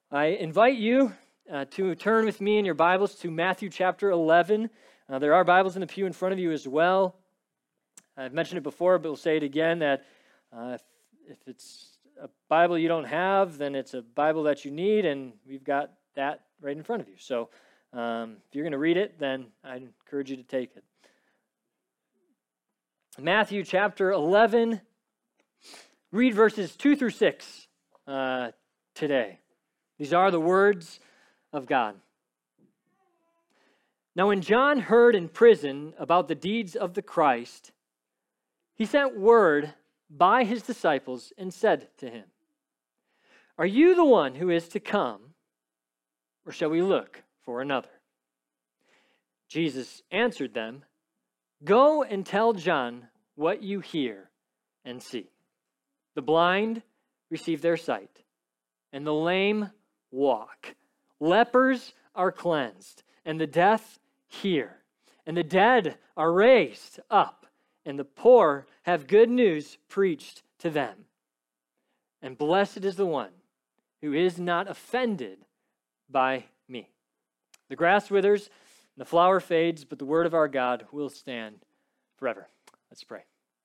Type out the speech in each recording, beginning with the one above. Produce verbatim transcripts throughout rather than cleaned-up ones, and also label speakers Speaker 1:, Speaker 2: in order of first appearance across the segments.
Speaker 1: I invite you uh, to turn with me in your Bibles to Matthew chapter eleven. Uh, there are Bibles in the pew in front of you as well. I've mentioned it before, but we'll say it again, that uh, if, if it's a Bible you don't have, then it's a Bible that you need, and we've got that right in front of you. So um, if you're going to read it, then I encourage you to take it. Matthew chapter eleven, read verses two through six uh, today. These are the words of God. Now when John heard in prison about the deeds of the Christ, he sent word by his disciples and said to him, "Are you the one who is to come, or shall we look for another?" Jesus answered them, "Go and tell John what you hear and see. The blind receive their sight, and the lame walk. Lepers are cleansed, and the deaf hear, and the dead are raised up, and the poor have good news preached to them. And blessed is the one who is not offended by me." The grass withers, and the flower fades, but the word of our God will stand forever. Let's pray.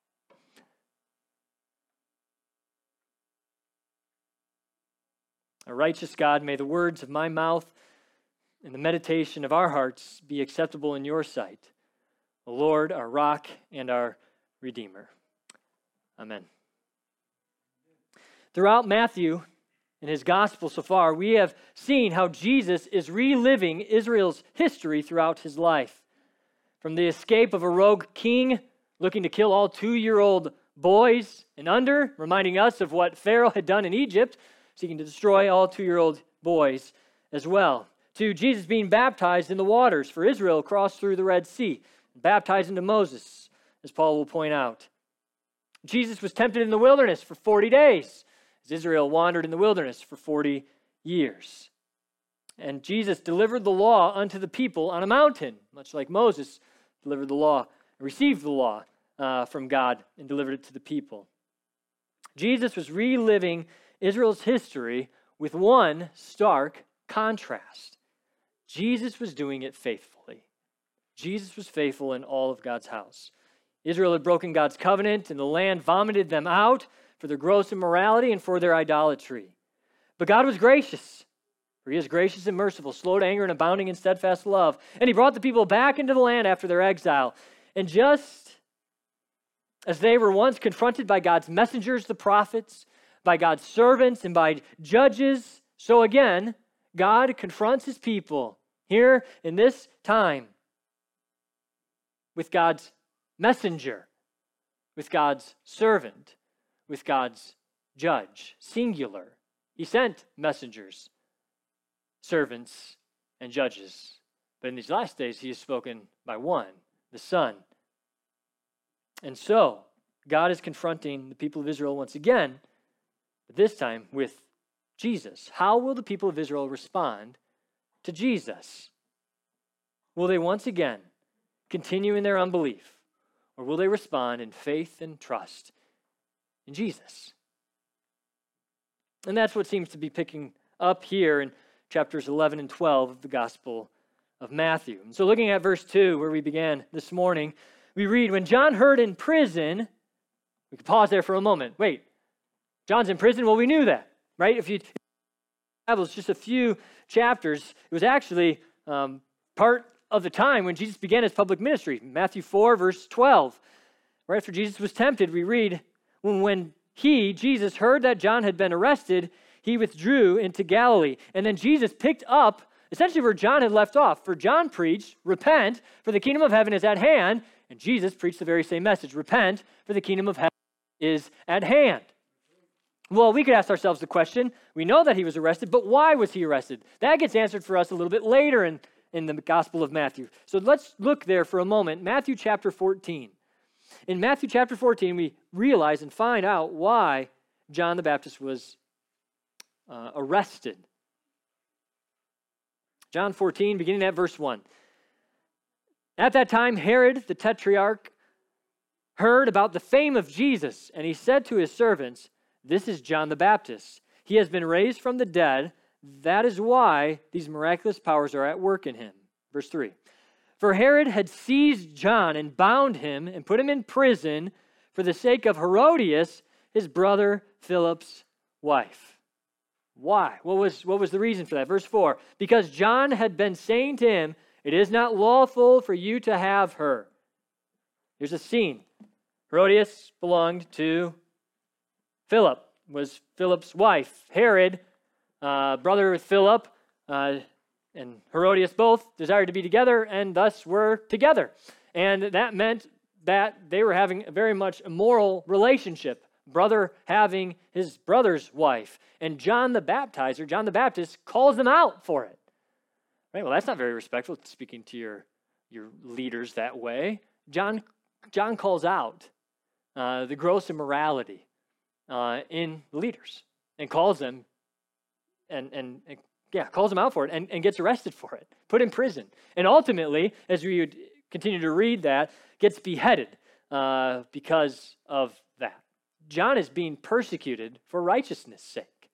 Speaker 1: Our righteous God, may the words of my mouth and the meditation of our hearts be acceptable in your sight, O Lord, our rock and our Redeemer. Amen. Throughout Matthew and his gospel so far, we have seen how Jesus is reliving Israel's history throughout his life. From the escape of a rogue king looking to kill all two-year-old boys and under, reminding us of what Pharaoh had done in Egypt, seeking to destroy all two-year-old boys as well, to Jesus being baptized in the waters for Israel crossed through the Red Sea, baptized into Moses, as Paul will point out. Jesus was tempted in the wilderness for forty days, as Israel wandered in the wilderness for forty years. And Jesus delivered the law unto the people on a mountain, much like Moses delivered the law, received the law uh, from God and delivered it to the people. Jesus was reliving Israel's history with one stark contrast. Jesus was doing it faithfully. Jesus was faithful in all of God's house. Israel had broken God's covenant, and the land vomited them out for their gross immorality and for their idolatry. But God was gracious, for he is gracious and merciful, slow to anger and abounding in steadfast love. And he brought the people back into the land after their exile. And just as they were once confronted by God's messengers, the prophets, by God's servants, and by judges, so again, God confronts his people here in this time with God's messenger, with God's servant, with God's judge, singular. He sent messengers, servants, and judges. But in these last days, he has spoken by one, the Son. And so, God is confronting the people of Israel once again, but this time with Jesus. How will the people of Israel respond to Jesus? Will they once again continue in their unbelief, or will they respond in faith and trust in Jesus? And that's what seems to be picking up here in chapters eleven and twelve of the Gospel of Matthew. And so looking at verse two, where we began this morning, we read, "When John heard in prison," we could pause there for a moment. Wait, John's in prison? Well, we knew that, right? If you Bibles, just a few chapters, it was actually um, part of the time when Jesus began his public ministry. Matthew four, verse twelve. Right after Jesus was tempted, we read, when, when he, Jesus, heard that John had been arrested, he withdrew into Galilee. And then Jesus picked up essentially where John had left off. For John preached, repent, for the kingdom of heaven is at hand. And Jesus preached the very same message, repent, for the kingdom of heaven is at hand. Well, we could ask ourselves the question, we know that he was arrested, but why was he arrested? That gets answered for us a little bit later in, in the Gospel of Matthew. So let's look there for a moment. Matthew chapter fourteen. In Matthew chapter fourteen, we realize and find out why John the Baptist was uh, arrested. John fourteen, beginning at verse one. At that time, Herod the Tetrarch heard about the fame of Jesus, and he said to his servants, "This is John the Baptist. He has been raised from the dead. That is why these miraculous powers are at work in him. Verse three. For Herod had seized John and bound him and put him in prison for the sake of Herodias, his brother Philip's wife. Why? What was, what was the reason for that? Verse four. Because John had been saying to him, it is not lawful for you to have her. Here's a scene. Herodias belonged to Philip, was Philip's wife. Herod, uh, brother with Philip, uh, and Herodias both desired to be together and thus were together. And that meant that they were having a very much immoral relationship, brother having his brother's wife. And John the Baptizer, John the Baptist, calls them out for it. Right? Well, that's not very respectful, speaking to your, your leaders that way. John, John calls out uh, the gross immorality uh, in leaders and calls them and, and, and yeah, calls them out for it and, and gets arrested for it, put in prison. And ultimately, as we would continue to read that, gets beheaded uh, because of that. John is being persecuted for righteousness' sake.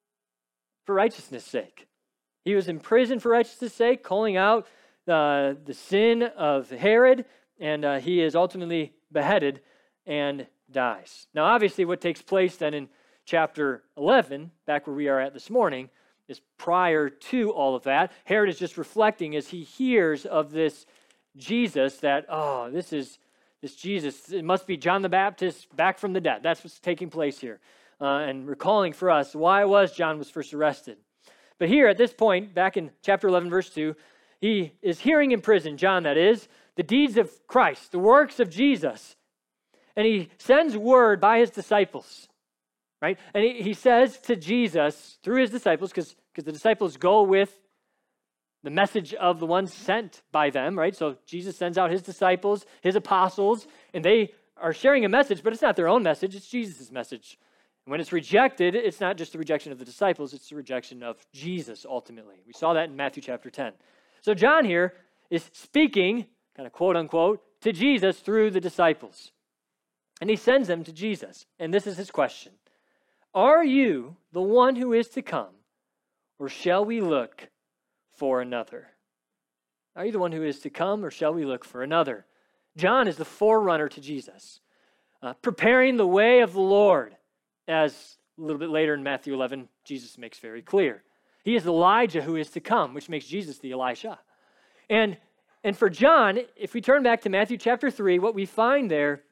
Speaker 1: For righteousness' sake. He was in prison for righteousness' sake, calling out uh, the sin of Herod, and uh, he is ultimately beheaded and dies. Now, obviously, what takes place then in chapter eleven, back where we are at this morning, is prior to all of that. Herod is just reflecting as he hears of this Jesus that, oh, this is this Jesus. It must be John the Baptist back from the dead. That's what's taking place here. Uh, and recalling for us why it was John was first arrested. But here at this point, back in chapter eleven, verse two, he is hearing in prison, John that is, the deeds of Christ, the works of Jesus. And he sends word by his disciples. Right? And he, he says to Jesus, through his disciples, because because the disciples go with the message of the ones sent by them, right? So Jesus sends out his disciples, his apostles, and they are sharing a message, but it's not their own message, it's Jesus' message. And when it's rejected, it's not just the rejection of the disciples, it's the rejection of Jesus ultimately. We saw that in Matthew chapter ten. So John here is speaking, kind of quote unquote, to Jesus through the disciples. And he sends them to Jesus. And this is his question. Are you the one who is to come, or shall we look for another? Are you the one who is to come, or shall we look for another? John is the forerunner to Jesus, uh, preparing the way of the Lord, as a little bit later in Matthew eleven, Jesus makes very clear. He is Elijah who is to come, which makes Jesus the Elisha. And, and for John, if we turn back to Matthew chapter three, what we find there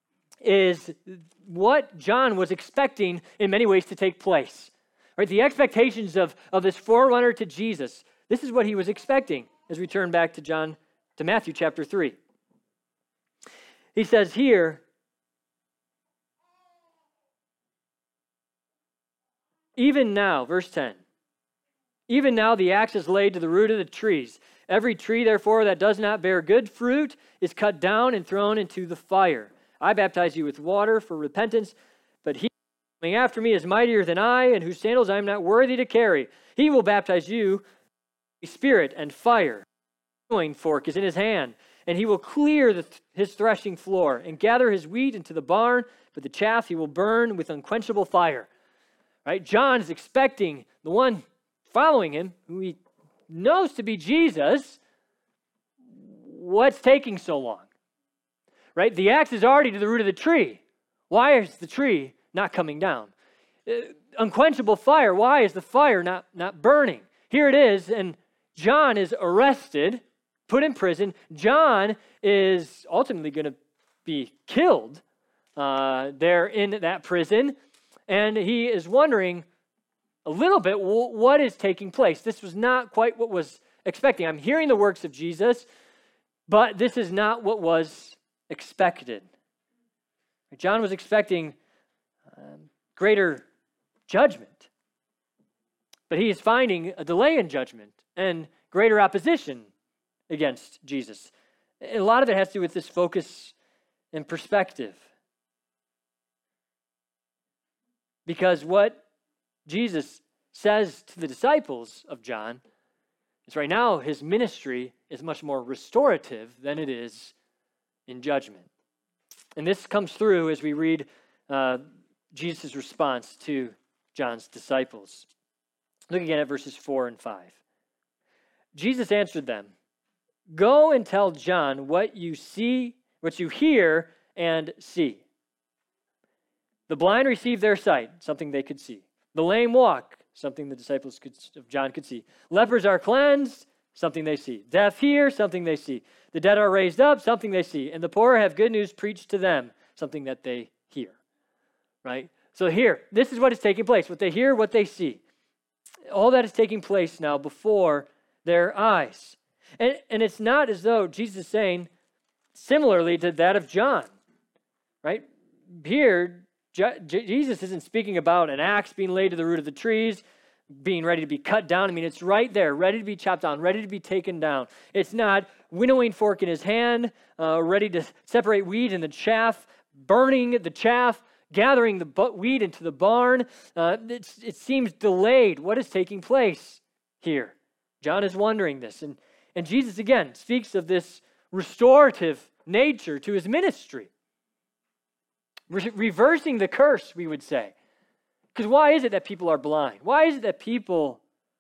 Speaker 1: is what John was expecting in many ways to take place. Right? The expectations of, of this forerunner to Jesus, this is what he was expecting as we turn back to John, to Matthew chapter three. He says here, even now, verse ten, even now the axe is laid to the root of the trees. Every tree, therefore, that does not bear good fruit is cut down and thrown into the fire. I baptize you with water for repentance, but he coming after me is mightier than I, and whose sandals I am not worthy to carry. He will baptize you with spirit and fire. The throwing fork is in his hand, and he will clear the th- his threshing floor and gather his wheat into the barn, but the chaff he will burn with unquenchable fire. Right? John is expecting the one following him, who he knows to be Jesus. What's taking so long? Right? The axe is already to the root of the tree. Why is the tree not coming down? Uh, unquenchable fire. Why is the fire not, not burning? Here it is, and John is arrested, put in prison. John is ultimately going to be killed uh, there in that prison, and he is wondering a little bit w- what is taking place. This was not quite what was expecting. I'm hearing the works of Jesus, but this is not what was expected. John was expecting um, greater judgment, but he is finding a delay in judgment and greater opposition against Jesus. And a lot of it has to do with this focus and perspective. Because what Jesus says to the disciples of John is right now his ministry is much more restorative than it is in judgment. And this comes through as we read uh, Jesus' response to John's disciples. Look again at verses four and five. Jesus answered them, "Go and tell John what you see, what you hear and see. The blind receive their sight," something they could see. "The lame walk," something the disciples could, of John could see. "Lepers are cleansed," something they see. "Deaf hear," something they see. "The dead are raised up," something they see. "And the poor have good news preached to them," something that they hear. Right? So here, this is what is taking place. What they hear, what they see. All that is taking place now before their eyes. And, and it's not as though Jesus is saying, similarly to that of John, right? Here, Je- Jesus isn't speaking about an axe being laid to the root of the trees, being ready to be cut down. I mean, it's right there, ready to be chopped down, ready to be taken down. It's not winnowing fork in his hand, uh, ready to separate wheat and the chaff, burning the chaff, gathering the wheat into the barn. Uh, it's, it seems delayed. What is taking place here? John is wondering this. And, and Jesus, again, speaks of this restorative nature to his ministry. Re- reversing the curse, we would say. Because why is it that people are blind? Why is it that people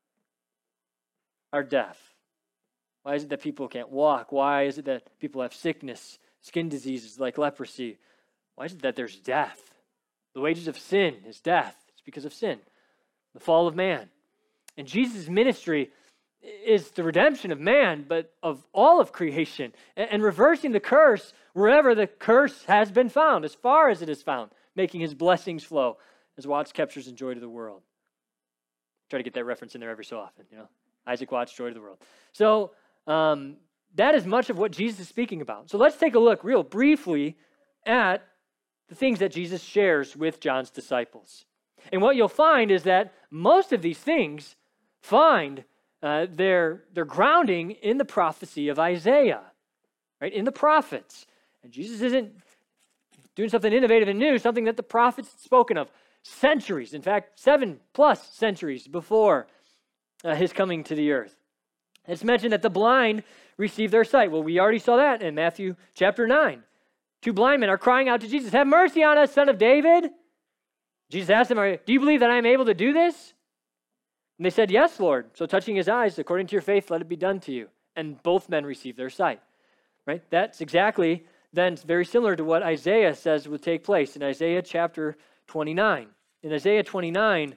Speaker 1: are deaf? Why is it that people can't walk? Why is it that people have sickness, skin diseases like leprosy? Why is it that there's death? The wages of sin is death. It's because of sin, the fall of man. And Jesus' ministry is the redemption of man, but of all of creation, and, and reversing the curse wherever the curse has been found, as far as it is found, making his blessings flow, as Watts captures in Joy to the World. Try to get that reference in there every so often, you know. Isaac Watts, Joy to the World. So um, that is much of what Jesus is speaking about. So let's take a look real briefly at the things that Jesus shares with John's disciples. And what you'll find is that most of these things find uh, their, their grounding in the prophecy of Isaiah, right? In the prophets. And Jesus isn't doing something innovative and new, something that the prophets had spoken of centuries, in fact, seven plus centuries before uh, his coming to the earth. It's mentioned that the blind receive their sight. Well, we already saw that in Matthew chapter nine. Two blind men are crying out to Jesus, "Have mercy on us, Son of David." Jesus asked them, "Do you believe that I am able to do this?" And they said, "Yes, Lord." So touching his eyes, "According to your faith, let it be done to you." And both men received their sight. Right? That's exactly then very similar to what Isaiah says would take place in Isaiah chapter twenty-nine. In Isaiah twenty-nine,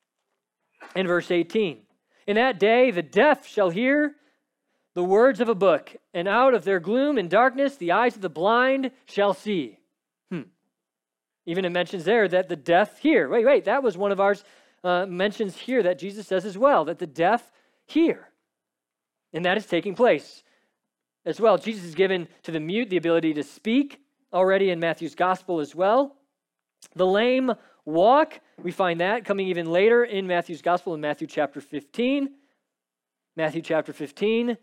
Speaker 1: in verse eighteen, "In that day the deaf shall hear the words of a book, and out of their gloom and darkness the eyes of the blind shall see." Hmm. Even it mentions there that the deaf hear. Wait, wait, that was one of ours uh, mentions here that Jesus says as well, that the deaf hear. And that is taking place as well. Jesus has given to the mute the ability to speak already in Matthew's gospel as well. The lame walk, we find that coming even later in Matthew's gospel in Matthew chapter fifteen. Matthew chapter fifteen.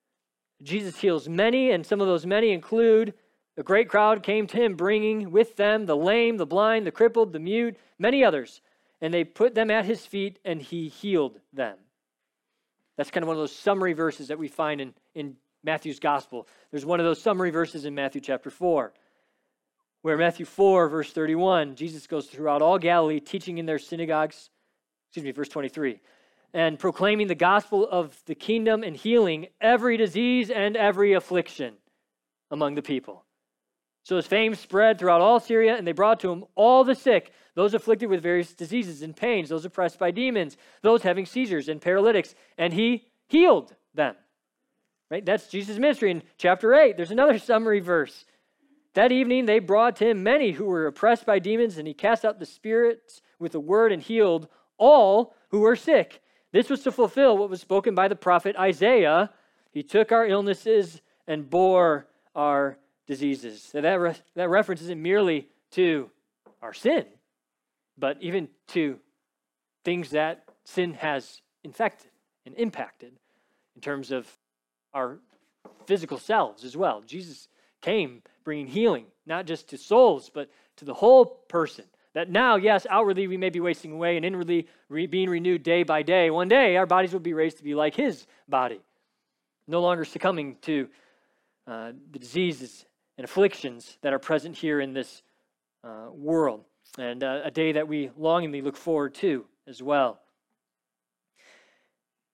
Speaker 1: Jesus heals many, and some of those many include a great crowd came to him, bringing with them the lame, the blind, the crippled, the mute, many others. And they put them at his feet, and he healed them. That's kind of one of those summary verses that we find in, in Matthew's gospel. There's one of those summary verses in Matthew chapter four, where Matthew four, verse thirty-one, Jesus goes throughout all Galilee, teaching in their synagogues, excuse me, verse twenty-three, and proclaiming the gospel of the kingdom and healing every disease and every affliction among the people. So his fame spread throughout all Syria, and they brought to him all the sick, those afflicted with various diseases and pains, those oppressed by demons, those having seizures and paralytics, and he healed them. Right? That's Jesus' ministry. In chapter eight, there's another summary verse. That evening they brought to him many who were oppressed by demons, and he cast out the spirits with a word and healed all who were sick. This was to fulfill what was spoken by the prophet Isaiah. He took our illnesses and bore our diseases. So that, re- that reference isn't merely to our sin, but even to things that sin has infected and impacted in terms of our physical selves as well. Jesus came bringing healing, not just to souls, but to the whole person. That now, yes, outwardly we may be wasting away and inwardly re- being renewed day by day. One day our bodies will be raised to be like his body, no longer succumbing to uh, the diseases and afflictions that are present here in this uh, world, and uh, a day that we longingly look forward to as well.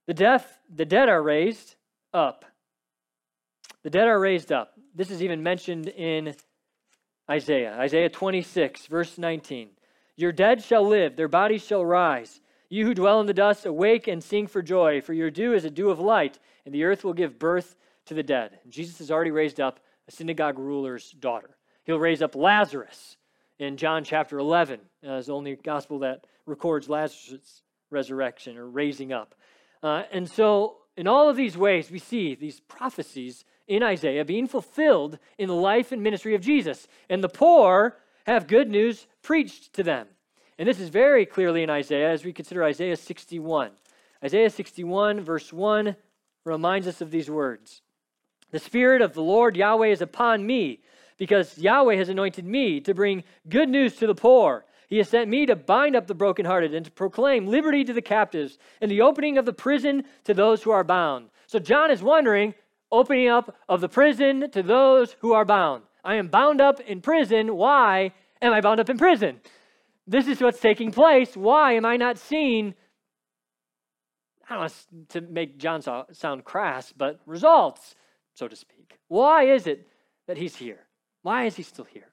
Speaker 1: The deaf, the dead are raised up. The dead are raised up. This is even mentioned in Isaiah. Isaiah twenty-six, verse nineteen. Your dead shall live, their bodies shall rise. You who dwell in the dust, awake and sing for joy, for your dew is a dew of light, and the earth will give birth to the dead. And Jesus has already raised up a synagogue ruler's daughter. He'll raise up Lazarus in John chapter eleven, as the only gospel that records Lazarus' resurrection or raising up. Uh, and so in all of these ways, we see these prophecies in Isaiah being fulfilled in the life and ministry of Jesus. And the poor have good news preached to them. And this is very clearly in Isaiah as we consider Isaiah sixty-one. Isaiah sixty-one, verse one, reminds us of these words. The Spirit of the Lord Yahweh is upon me, because Yahweh has anointed me to bring good news to the poor. He has sent me to bind up the brokenhearted and to proclaim liberty to the captives and the opening of the prison to those who are bound. So John is wondering, opening up of the prison to those who are bound. I am bound up in prison. Why am I bound up in prison? This is what's taking place. Why am I not seeing, I don't want to make John sound crass, but results, so to speak? Why is it that he's here? Why is he still here?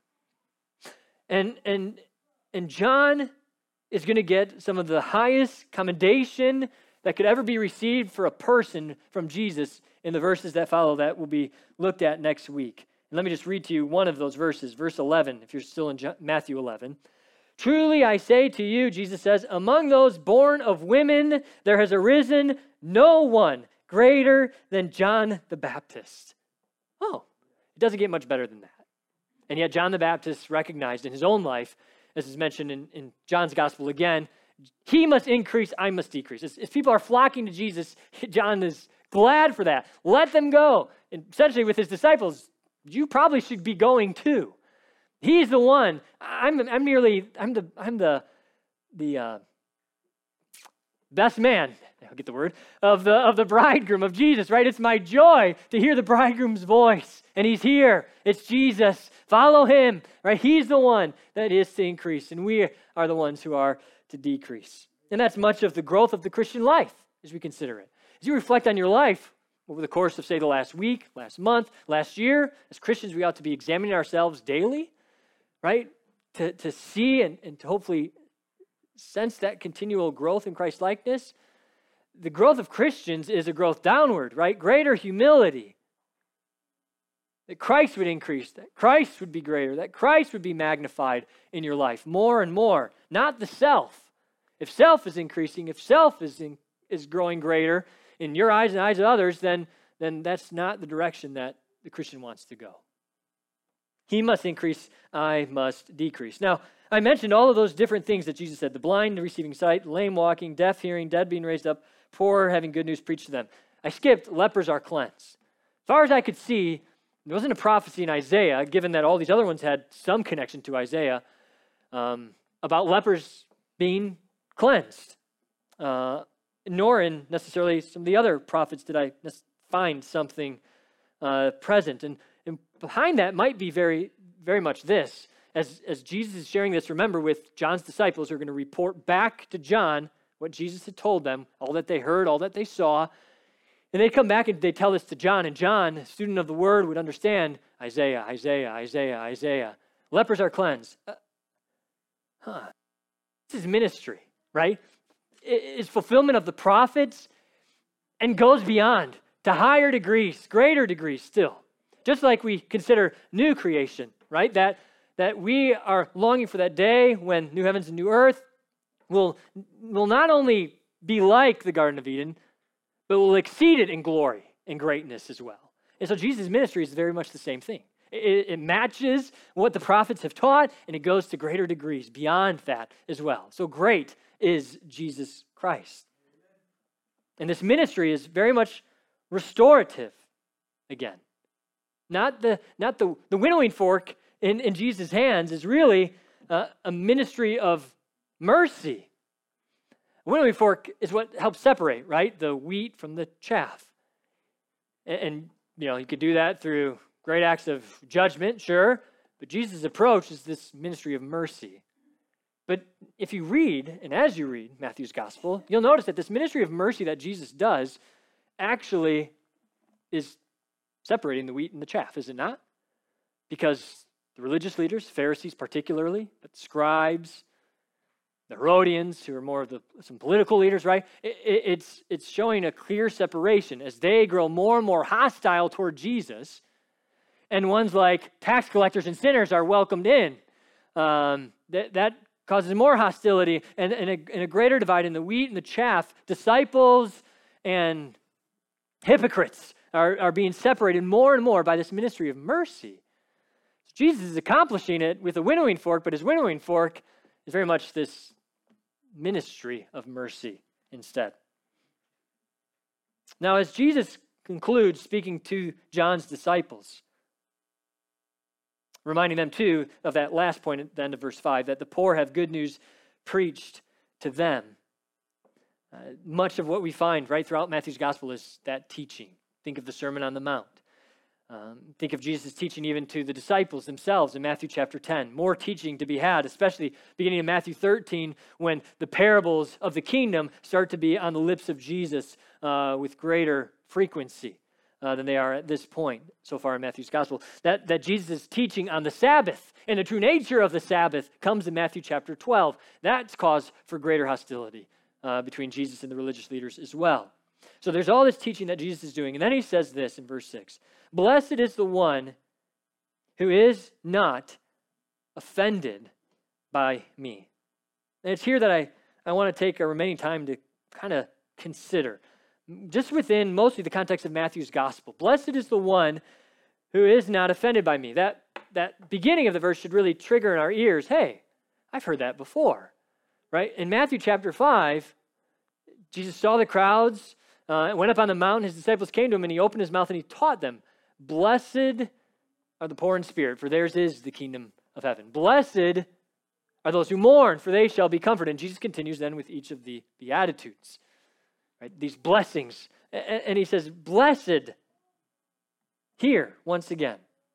Speaker 1: And and and John is going to get some of the highest commendation that could ever be received for a person from Jesus in the verses that follow that will be looked at next week. And let me just read to you one of those verses, verse eleven, if you're still in Matthew eleven. Truly I say to you, Jesus says, among those born of women, there has arisen no one greater than John the Baptist. Oh, it doesn't get much better than that. And yet John the Baptist recognized in his own life, as is mentioned in, in John's gospel again, he must increase, I must decrease. As, as people are flocking to Jesus, John is glad for that. Let them go. And essentially with his disciples, you probably should be going too. He's the one. I'm, I'm merely, I'm the, I'm the, the uh, best man, I'll get the word, of the, of the bridegroom of Jesus, right? It's my joy to hear the bridegroom's voice, and he's here. It's Jesus. Follow him, right? He's the one that is to increase, and we are the ones who are to decrease. And that's much of the growth of the Christian life as we consider it. As you reflect on your life over the course of, say, the last week, last month, last year, as Christians, we ought to be examining ourselves daily, right? To, to see and, and to hopefully sense that continual growth in Christ likeness. The growth of Christians is a growth downward, right? Greater humility. That Christ would increase, that Christ would be greater, that Christ would be magnified in your life more and more, not the self. If self is increasing, if self is in, is growing greater in your eyes and the eyes of others, then, then that's not the direction that the Christian wants to go. He must increase, I must decrease. Now, I mentioned all of those different things that Jesus said, the blind receiving sight, lame walking, deaf hearing, dead being raised up, poor having good news preached to them. I skipped, lepers are cleansed. As far as I could see, there wasn't a prophecy in Isaiah, given that all these other ones had some connection to Isaiah, um, about lepers being cleansed. Uh, nor in necessarily some of the other prophets did I find something uh, present. And, and behind that might be very, very much this. As, as Jesus is sharing this, remember, with John's disciples who are going to report back to John what Jesus had told them, all that they heard, all that they saw. And they come back and they tell this to John, and John, a student of the word, would understand Isaiah, Isaiah, Isaiah, Isaiah. Lepers are cleansed. Uh, huh. This is ministry, right? It's fulfillment of the prophets and goes beyond to higher degrees, greater degrees still. Just like we consider new creation, right? That, that we are longing for that day when new heavens and new earth will, will not only be like the Garden of Eden, but will exceed it in glory and greatness as well. And so Jesus' ministry is very much the same thing. It, it matches what the prophets have taught, and it goes to greater degrees beyond that as well. So great is Jesus Christ. And this ministry is very much restorative again. Not the, not the, the winnowing fork in, in Jesus' hands is really uh, a ministry of mercy. A winnowing fork is what helps separate, right, the wheat from the chaff. And, and, you know, you could do that through great acts of judgment, sure, but Jesus' approach is this ministry of mercy. But if you read, and as you read Matthew's gospel, you'll notice that this ministry of mercy that Jesus does actually is separating the wheat and the chaff, is it not? Because the religious leaders, Pharisees particularly, but scribes, the Herodians, who are more of the some political leaders, right? It, it, it's, it's showing a clear separation as they grow more and more hostile toward Jesus, and ones like tax collectors and sinners are welcomed in. Um, that, that causes more hostility and, and, a, and a greater divide in the wheat and the chaff. Disciples and hypocrites are, are being separated more and more by this ministry of mercy. So Jesus is accomplishing it with a winnowing fork, but his winnowing fork is very much this ministry of mercy instead. Now, as Jesus concludes speaking to John's disciples, reminding them too of that last point at the end of verse five, that the poor have good news preached to them. Uh, much of what we find right throughout Matthew's gospel is that teaching. Think of the Sermon on the Mount. Um, think of Jesus' teaching even to the disciples themselves in Matthew chapter ten. More teaching to be had, especially beginning in Matthew thirteen, when the parables of the kingdom start to be on the lips of Jesus uh, with greater frequency uh, than they are at this point so far in Matthew's gospel. That, that Jesus' teaching on the Sabbath and the true nature of the Sabbath comes in Matthew chapter twelve. That's cause for greater hostility uh, between Jesus and the religious leaders as well. So there's all this teaching that Jesus is doing. And then he says this in verse six. Blessed is the one who is not offended by me. And it's here that I, I want to take our remaining time to kind of consider. Just within mostly the context of Matthew's gospel. Blessed is the one who is not offended by me. That, that beginning of the verse should really trigger in our ears, hey, I've heard that before. Right? In Matthew chapter five, Jesus saw the crowds, uh, went up on the mountain, his disciples came to him, and he opened his mouth and he taught them. Blessed are the poor in spirit, for theirs is the kingdom of heaven. Blessed are those who mourn, for they shall be comforted. And Jesus continues then with each of the Beatitudes, right? These blessings. And he says, blessed, here, once again.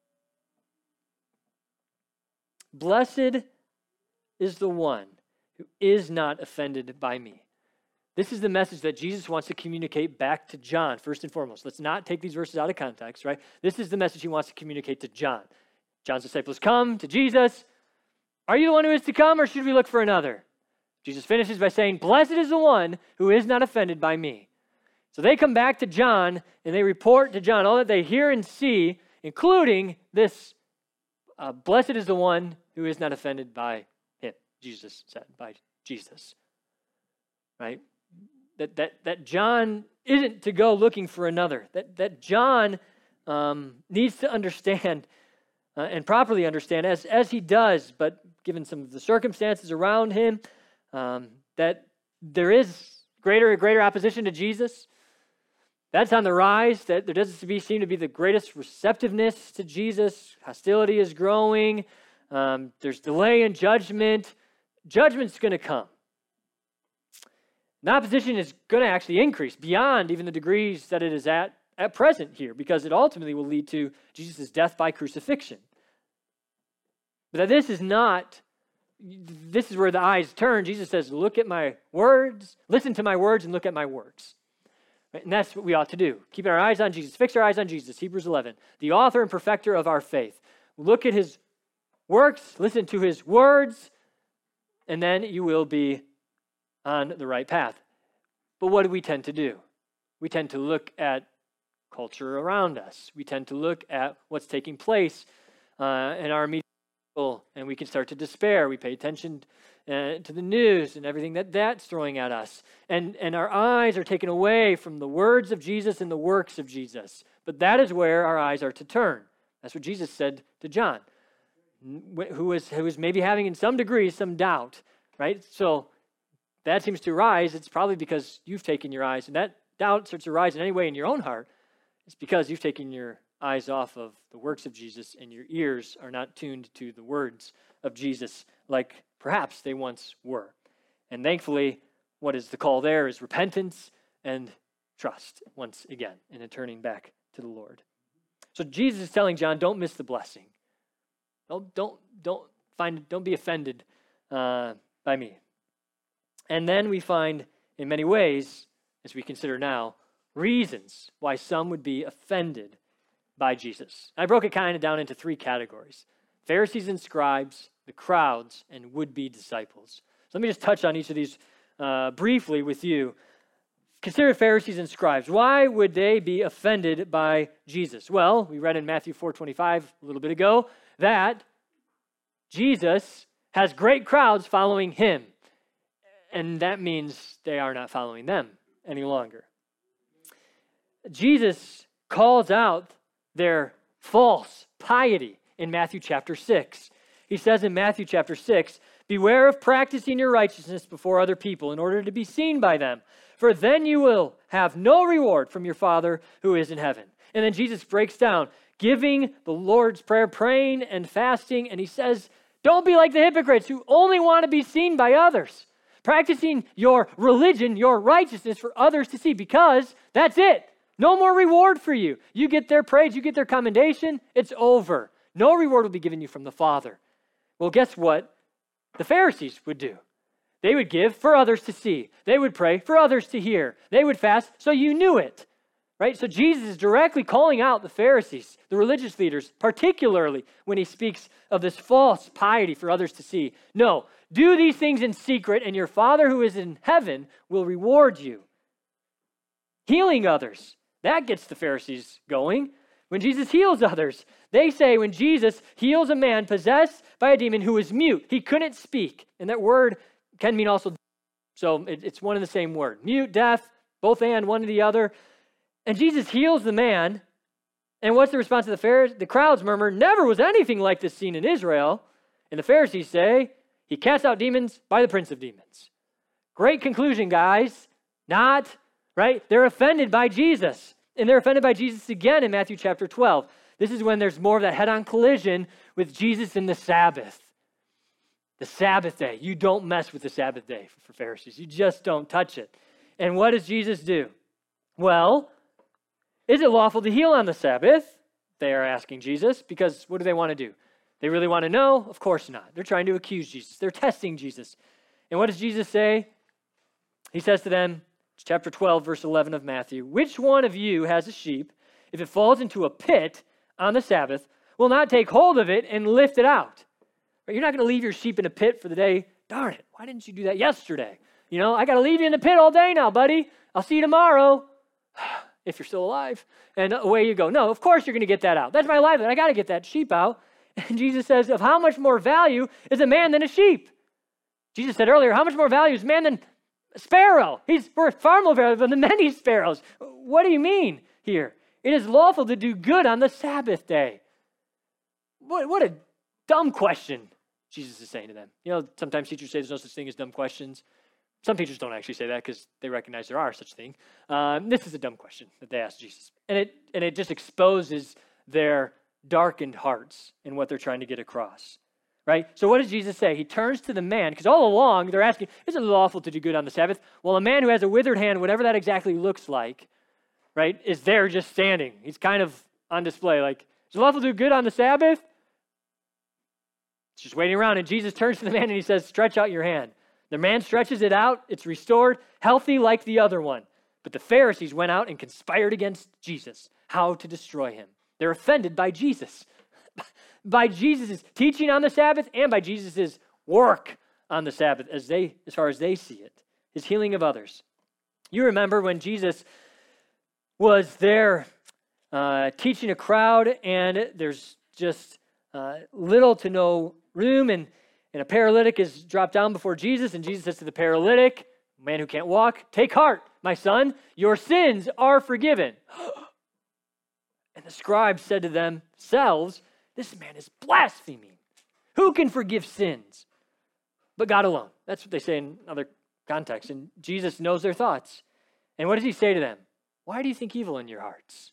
Speaker 1: Blessed is the one who is not offended by me. This is the message that Jesus wants to communicate back to John, first and foremost. Let's not take these verses out of context, right? This is the message he wants to communicate to John. John's disciples come to Jesus. Are you the one who is to come, or should we look for another? Jesus finishes by saying, blessed is the one who is not offended by me. So they come back to John, and they report to John all that they hear and see, including this, uh, blessed is the one who is not offended by him, Jesus said, by Jesus, right? That, that, that John isn't to go looking for another. That, that John um, needs to understand uh, and properly understand, as, as he does, but given some of the circumstances around him, um, that there is greater and greater opposition to Jesus. That's on the rise. That there doesn't seem to be the greatest receptiveness to Jesus. Hostility is growing. Um, there's delay in judgment. Judgment's going to come. And opposition is going to actually increase beyond even the degrees that it is at at present here, because it ultimately will lead to Jesus' death by crucifixion. But that this is not, this is where the eyes turn. Jesus says, look at my words, listen to my words, and look at my works. Right? And that's what we ought to do. Keep our eyes on Jesus. Fix our eyes on Jesus, Hebrews eleven, the author and perfecter of our faith. Look at his works, listen to his words, and then you will be on the right path. But what do we tend to do? We tend to look at culture around us. We tend to look at what's taking place uh, in our immediate world, and we can start to despair. We pay attention uh, to the news and everything that that's throwing at us. And, and our eyes are taken away from the words of Jesus and the works of Jesus. But that is where our eyes are to turn. That's what Jesus said to John, who was, who was maybe having in some degree some doubt, right? So that seems to arise. It's probably because you've taken your eyes, and that doubt starts to rise in any way in your own heart. It's because you've taken your eyes off of the works of Jesus, and your ears are not tuned to the words of Jesus like perhaps they once were. And thankfully, what is the call there is repentance and trust once again, and a turning back to the Lord. So Jesus is telling John, don't miss the blessing. Don't don't don't find don't be offended Uh, by me. And then we find, in many ways, as we consider now, reasons why some would be offended by Jesus. I broke it kind of down into three categories: Pharisees and scribes, the crowds, and would-be disciples. So let me just touch on each of these uh, briefly with you. Consider Pharisees and scribes. Why would they be offended by Jesus? Well, we read in Matthew four twenty-five a little bit ago that Jesus has great crowds following him. And that means they are not following them any longer. Jesus calls out their false piety in Matthew chapter six. He says in Matthew chapter six, "Beware of practicing your righteousness before other people in order to be seen by them, for then you will have no reward from your Father who is in heaven." And then Jesus breaks down giving the Lord's Prayer, praying and fasting, and he says, don't be like the hypocrites who only want to be seen by others, practicing your religion, your righteousness for others to see, because that's it. No more reward for you. You get their praise, you get their commendation, it's over. No reward will be given you from the Father. Well, guess what the Pharisees would do? They would give for others to see. They would pray for others to hear. They would fast so you knew it, right? So Jesus is directly calling out the Pharisees, the religious leaders, particularly when he speaks of this false piety for others to see. No, do these things in secret, and your Father who is in heaven will reward you. Healing others, that gets the Pharisees going. When Jesus heals others, they say when Jesus heals a man possessed by a demon who was mute, he couldn't speak. And that word can mean also, so it, it's one and the same word. Mute, deaf, both and, one to the other. And Jesus heals the man. And what's the response of the Pharisees? The crowds murmur, never was anything like this seen in Israel. And the Pharisees say, he casts out demons by the prince of demons. Great conclusion, guys. Not, right? They're offended by Jesus. And they're offended by Jesus again in Matthew chapter twelve. This is when there's more of that head-on collision with Jesus and the Sabbath. The Sabbath day. You don't mess with the Sabbath day for Pharisees. You just don't touch it. And what does Jesus do? Well, is it lawful to heal on the Sabbath? They are asking Jesus, because what do they want to do? They really want to know? Of course not. They're trying to accuse Jesus. They're testing Jesus. And what does Jesus say? He says to them, chapter twelve, verse eleven of Matthew, which one of you has a sheep, if it falls into a pit on the Sabbath, will not take hold of it and lift it out? You're not going to leave your sheep in a pit for the day. Darn it, why didn't you do that yesterday? You know, I got to leave you in the pit all day now, buddy. I'll see you tomorrow, if you're still alive. And away you go. No, of course you're going to get that out. That's my livelihood. I got to get that sheep out. And Jesus says, of how much more value is a man than a sheep? Jesus said earlier, how much more value is man than a sparrow? He's worth far more valuable than many sparrows. What do you mean here? It is lawful to do good on the Sabbath day. What, what a dumb question Jesus is saying to them. You know, sometimes teachers say there's no such thing as dumb questions. Some teachers don't actually say that because they recognize there are such thing. Um, this is a dumb question that they asked Jesus. And it, and it just exposes their darkened hearts and what they're trying to get across. Right? So what does Jesus say? He turns to the man, because all along they're asking, is it lawful to do good on the Sabbath? Well, a man who has a withered hand, whatever that exactly looks like, right, is there just standing. He's kind of on display. Like, is it lawful to do good on the Sabbath? It's just waiting around. And Jesus turns to the man and he says, stretch out your hand. The man stretches it out. It's restored, healthy like the other one. But the Pharisees went out and conspired against Jesus, how to destroy him. They're offended by Jesus, by Jesus' teaching on the Sabbath and by Jesus' work on the Sabbath as they, as far as they see it, his healing of others. You remember when Jesus was there uh, teaching a crowd, and there's just uh, little to no room, and, and a paralytic is dropped down before Jesus, and Jesus says to the paralytic, man who can't walk, take heart, my son, your sins are forgiven. And the scribes said to themselves, this man is blaspheming. Who can forgive sins? But God alone. That's what they say in other contexts. And Jesus knows their thoughts. And what does he say to them? Why do you think evil in your hearts?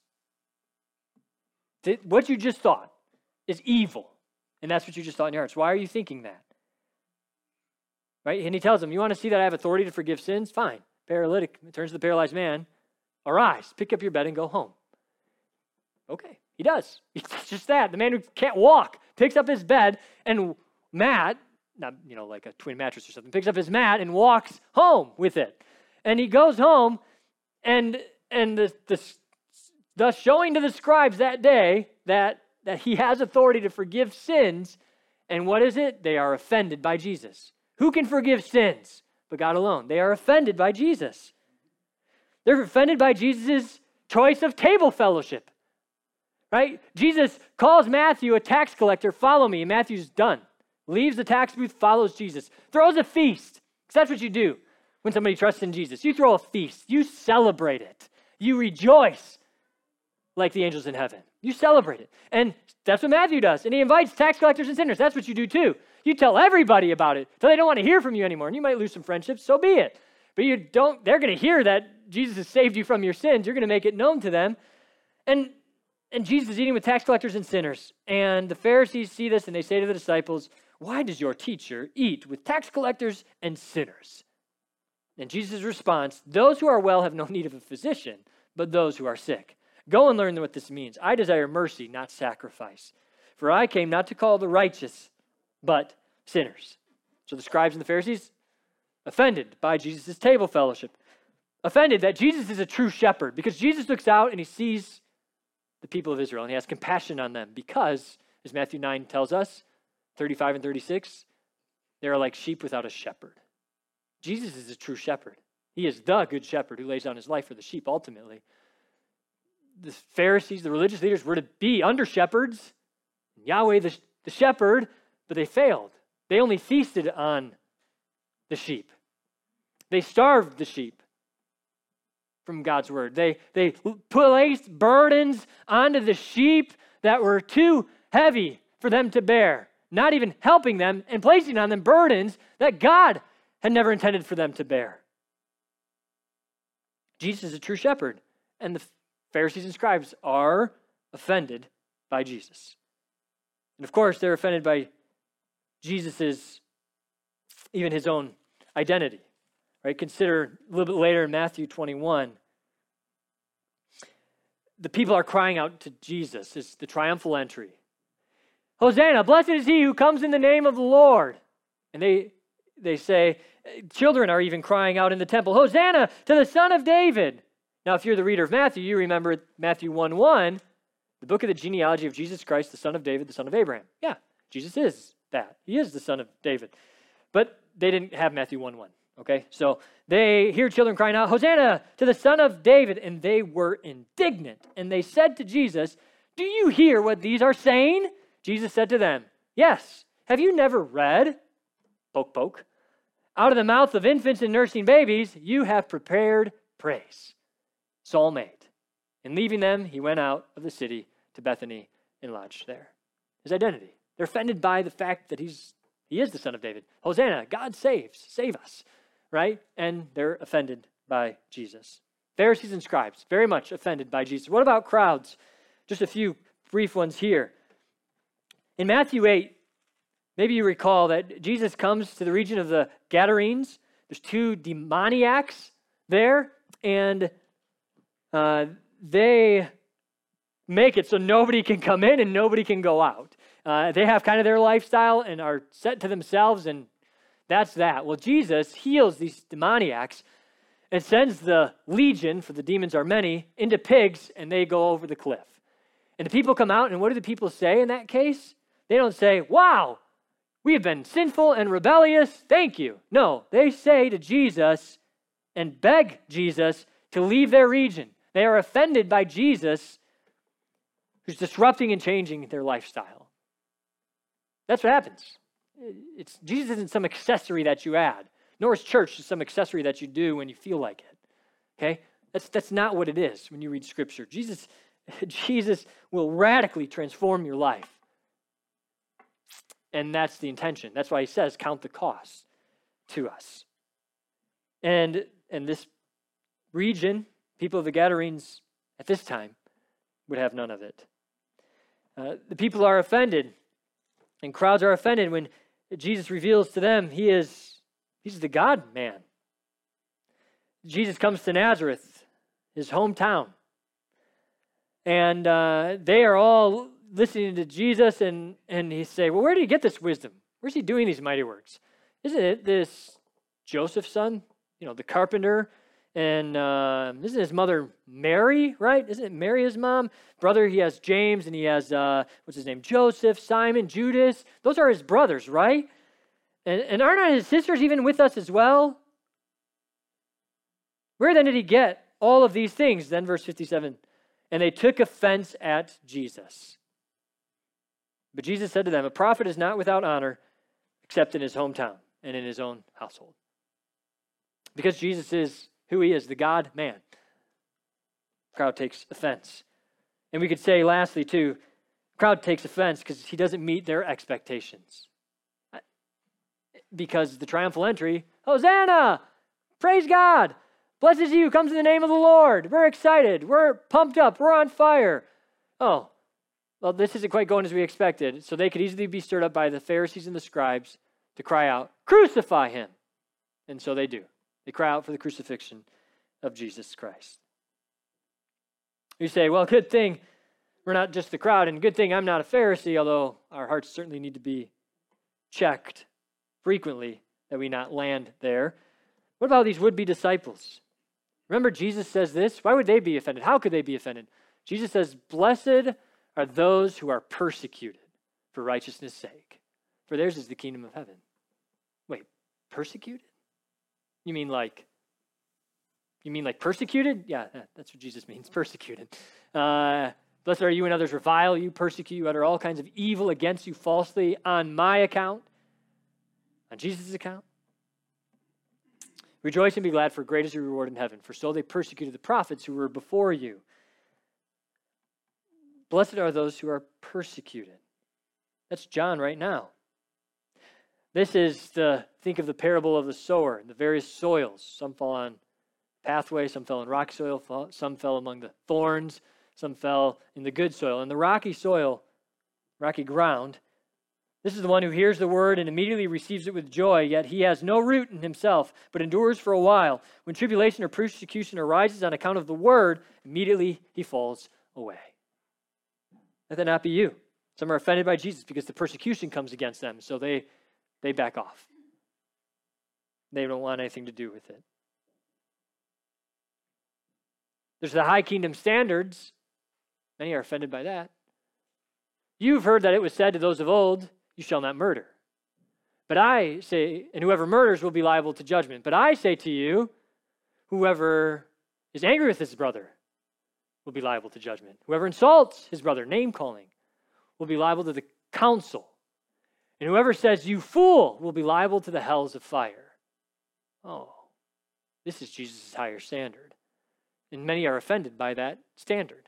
Speaker 1: What you just thought is evil. And that's what you just thought in your hearts. Why are you thinking that? Right? And he tells them, you want to see that I have authority to forgive sins? Fine. Paralytic turns to the paralyzed man. Arise, pick up your bed and go home. Okay, he does. It's just that. The man who can't walk picks up his bed, and Matt, not, you know, like a twin mattress or something, picks up his mat and walks home with it. And he goes home and and the, the, thus showing to the scribes that day that, that he has authority to forgive sins. And what is it? They are offended by Jesus. Who can forgive sins but God alone? They are offended by Jesus. They're offended by Jesus' choice of table fellowship, right? Jesus calls Matthew a tax collector, follow me, and Matthew's done. Leaves the tax booth, follows Jesus. Throws a feast, because that's what you do when somebody trusts in Jesus. You throw a feast. You celebrate it. You rejoice like the angels in heaven. You celebrate it. And that's what Matthew does. And he invites tax collectors and sinners. That's what you do too. You tell everybody about it till they don't want to hear from you anymore. And you might lose some friendships, so be it. But you don't, they're going to hear that Jesus has saved you from your sins. You're going to make it known to them. And, and Jesus is eating with tax collectors and sinners. And the Pharisees see this and they say to the disciples, why does your teacher eat with tax collectors and sinners? And Jesus' response, those who are well have no need of a physician, but those who are sick. Go and learn what this means. I desire mercy, not sacrifice. For I came not to call the righteous, but sinners. So the scribes and the Pharisees, offended by Jesus' table fellowship. Offended that Jesus is a true shepherd, because Jesus looks out and he sees the people of Israel and he has compassion on them because, as Matthew nine tells us, thirty-five and thirty-six, they are like sheep without a shepherd. Jesus is a true shepherd. He is the good shepherd who lays down his life for the sheep ultimately. The Pharisees, the religious leaders, were to be under shepherds, Yahweh the, the shepherd, but they failed. They only feasted on the sheep. They starved the sheep from God's word. They, they placed burdens onto the sheep that were too heavy for them to bear, not even helping them and placing on them burdens that God had never intended for them to bear. Jesus is a true shepherd, and the Pharisees and scribes are offended by Jesus. And of course, they're offended by Jesus's, even his own identity. Right? Consider a little bit later in Matthew twenty-one. The people are crying out to Jesus. It's the triumphal entry. Hosanna, blessed is he who comes in the name of the Lord. And they, they say, children are even crying out in the temple, Hosanna to the Son of David. Now, if you're the reader of Matthew, you remember Matthew one one, the book of the genealogy of Jesus Christ, the son of David, the son of Abraham. Yeah, Jesus is that. He is the son of David. But they didn't have Matthew one one, okay? So they hear children crying out, Hosanna to the Son of David, and they were indignant. And they said to Jesus, do you hear what these are saying? Jesus said to them, yes. Have you never read, poke, poke, out of the mouth of infants and nursing babies, you have prepared praise. Psalm eight. And leaving them, he went out of the city to Bethany and lodged there. His identity. They're offended by the fact that he's he is the son of David. Hosanna, God saves, save us, right? And they're offended by Jesus. Pharisees and scribes, very much offended by Jesus. What about crowds? Just a few brief ones here. In Matthew eight, maybe you recall that Jesus comes to the region of the Gadarenes. There's two demoniacs there, and Uh, they make it so nobody can come in and nobody can go out. Uh, they have kind of their lifestyle and are set to themselves, and that's that. Well, Jesus heals these demoniacs and sends the legion, for the demons are many, into pigs, and they go over the cliff. And the people come out, and what do the people say in that case? They don't say, wow, we have been sinful and rebellious, thank you. No, they say to Jesus and beg Jesus to leave their region. They are offended by Jesus, who's disrupting and changing their lifestyle. That's what happens. It's, Jesus isn't some accessory that you add, nor is church just some accessory that you do when you feel like it. Okay? That's, that's not what it is when you read Scripture. Jesus, Jesus will radically transform your life. And that's the intention. That's why he says, count the cost to us. And, and this region, people of the Gadarenes at this time would have none of it. Uh, the people are offended, and crowds are offended when Jesus reveals to them he is he's the God-man. Jesus comes to Nazareth, his hometown, and uh, they are all listening to Jesus, and, and he say, well, where did he get this wisdom? Where's he doing these mighty works? Isn't it this Joseph's son, you know, the carpenter? And uh, isn't his mother Mary, right? Isn't it Mary his mom? Brother, he has James, and he has, uh, what's his name, Joseph, Simon, Judas. Those are his brothers, right? And, and aren't his sisters even with us as well? Where then did he get all of these things? Then verse fifty-seven, and they took offense at Jesus. But Jesus said to them, a prophet is not without honor except in his hometown and in his own household. Because Jesus is who he is, the God-man. The crowd takes offense. And we could say lastly too, the crowd takes offense because he doesn't meet their expectations. Because the triumphal entry, Hosanna, praise God, blessed is he who comes in the name of the Lord. We're excited, we're pumped up, we're on fire. Oh, well, this isn't quite going as we expected. So they could easily be stirred up by the Pharisees and the scribes to cry out, crucify him. And so they do. They cry out for the crucifixion of Jesus Christ. You say, well, good thing we're not just the crowd, and good thing I'm not a Pharisee, although our hearts certainly need to be checked frequently that we not land there. What about these would-be disciples? Remember, Jesus says this. Why would they be offended? How could they be offended? Jesus says, blessed are those who are persecuted for righteousness' sake, for theirs is the kingdom of heaven. Wait, persecuted? You mean like, you mean like persecuted? Yeah, that's what Jesus means, persecuted. Uh, blessed are you when others revile you, persecute you, utter all kinds of evil against you falsely on my account, on Jesus' account. Rejoice and be glad, for great is your reward in heaven, for so they persecuted the prophets who were before you. Blessed are those who are persecuted. That's John right now. This is the, think of the parable of the sower, the various soils. Some fall on pathway, some fell in rocky soil, some fell among the thorns, some fell in the good soil. And the rocky soil, rocky ground, this is the one who hears the word and immediately receives it with joy, yet he has no root in himself, but endures for a while. When tribulation or persecution arises on account of the word, immediately he falls away. Let that not be you. Some are offended by Jesus because the persecution comes against them, so they They back off. They don't want anything to do with it. There's the high kingdom standards. Many are offended by that. You've heard that it was said to those of old, you shall not murder. But I say, and whoever murders will be liable to judgment. But I say to you, whoever is angry with his brother will be liable to judgment. Whoever insults his brother, name calling, will be liable to the council. And whoever says, you fool, will be liable to the hells of fire. Oh, this is Jesus' higher standard. And many are offended by that standard.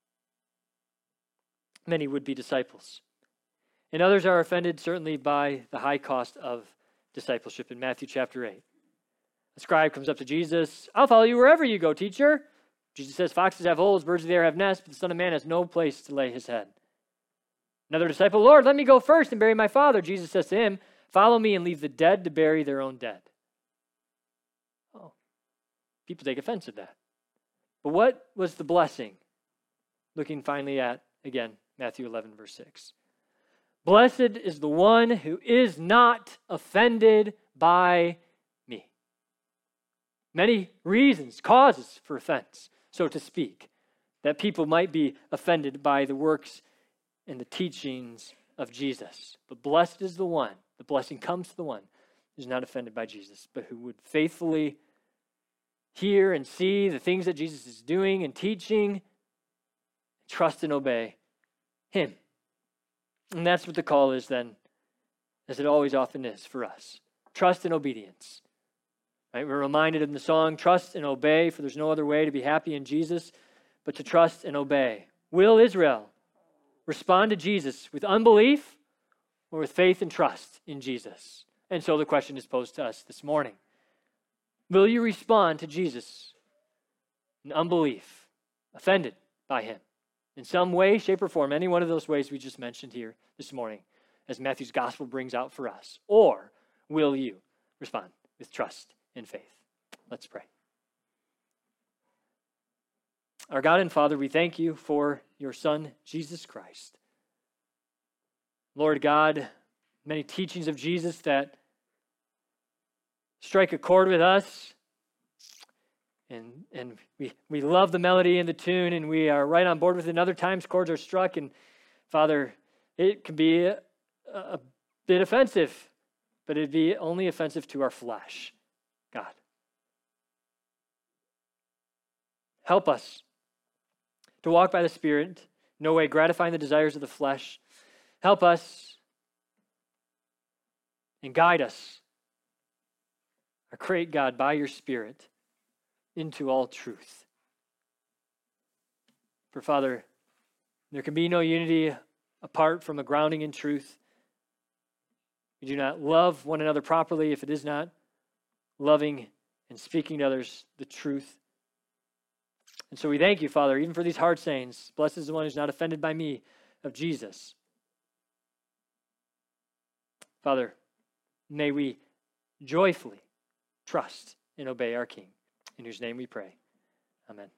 Speaker 1: Many would be disciples. And others are offended certainly by the high cost of discipleship in Matthew chapter eight. A scribe comes up to Jesus, I'll follow you wherever you go, teacher. Jesus says, foxes have holes, birds of the air have nests, but the Son of Man has no place to lay his head. Another disciple, Lord, let me go first and bury my father. Jesus says to him, follow me and leave the dead to bury their own dead. Oh, people take offense at that. But what was the blessing? Looking finally at, again, Matthew eleven, verse six. Blessed is the one who is not offended by me. Many reasons, causes for offense, so to speak, that people might be offended by the works and the teachings of Jesus. But blessed is the one, the blessing comes to the one who's not offended by Jesus, but who would faithfully hear and see the things that Jesus is doing and teaching, trust and obey him. And that's what the call is then, as it always often is for us. Trust and obedience. Right? We're reminded in the song, trust and obey, for there's no other way to be happy in Jesus but to trust and obey. Will Israel respond to Jesus with unbelief or with faith and trust in Jesus? And so the question is posed to us this morning. Will you respond to Jesus in unbelief, offended by him, in some way, shape, or form, any one of those ways we just mentioned here this morning, as Matthew's gospel brings out for us? Or will you respond with trust and faith? Let's pray. Our God and Father, we thank you for your Son, Jesus Christ. Lord God, many teachings of Jesus that strike a chord with us. And, and we, we love the melody and the tune, and we are right on board with it. And other times chords are struck, and Father, it can be a, a bit offensive, but it'd be only offensive to our flesh. God, help us to walk by the Spirit, no way gratifying the desires of the flesh. Help us and guide us, our great God, by your Spirit, into all truth. For Father, there can be no unity apart from a grounding in truth. We do not love one another properly if it is not loving and speaking to others the truth. And so we thank you, Father, even for these hard sayings. Blessed is the one who's not offended by me, of Jesus. Father, may we joyfully trust and obey our King, in whose name we pray. Amen.